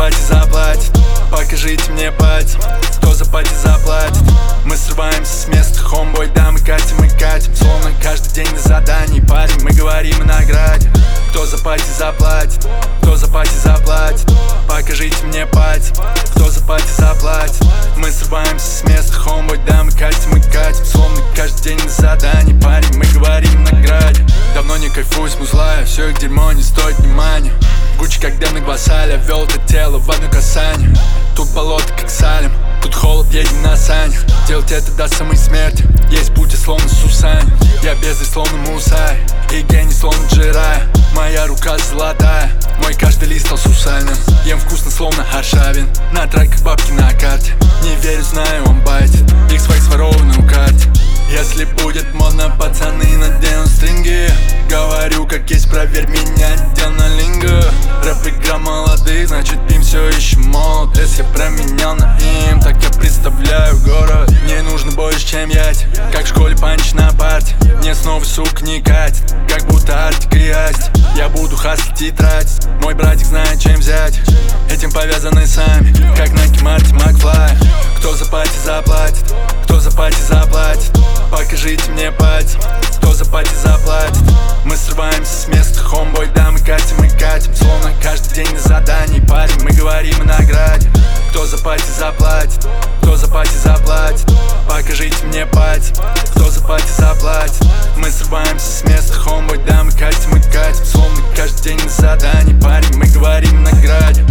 пати заплатит? Покажите мне пальцем, кто за пати заплатит. Мы срываемся с места, хомбой, да, мы катим, словно каждый день на задании. Парень, мы говорим о награде. Кто за пати заплатит? Кто за пати заплатит? Покажите мне пальцем, кто за пати заплатит. Мы срываемся с места, хомбой, да, мы катим, словно каждый день на задании. Парень, мы говорим о награде. Давно не кайфую с музлая, все их дерьмо не стоит внимания. Гуччи, как Демны Гвасаля, вел это тело в одно касание. Тут болото, как Салем, тут холод, едем на санях. Делать это до самой смерти, есть путь, словно Сусань. Я бездарь, словно Мусай, и гений, словно Джирай. Моя рука золотая, мой каждый лист стал сусальным. Ем вкусно, словно Аршавин, на треках бабки на карте. Не верю, знаю, он байтит, их своих сворованный у карте. Если будет модно, пацаны наденут стринги. Говорю, как есть, проверь меня, дел на линго. Рэп-игра молодых, значит им все еще молод. Если я променял на им, так я представляю город. Мне нужно больше, чем яйца, как в школе панч на парте. Мне снова, сука, не катит, как будто Артик и Асти. Я буду хаслить и тратить, мой братик знает, чем взять. Этим повязаны сами, как Nike, Марти, Макфлай. Кто за пати заплатит? Кто за пати заплатит? Покажите мне пальцем, кто за пати заплатит. Мы срываемся с места, хомбой, да, мы катим, словно каждый день на задании. Парень, мы говорим о награде. Кто за пати заплатит? Кто за пати заплатит? Покажите мне пальцем, кто за пати заплатит. Мы срываемся с места, хомбой, да, мы катим, словно каждый день на задании. Парень, мы говорим о награде.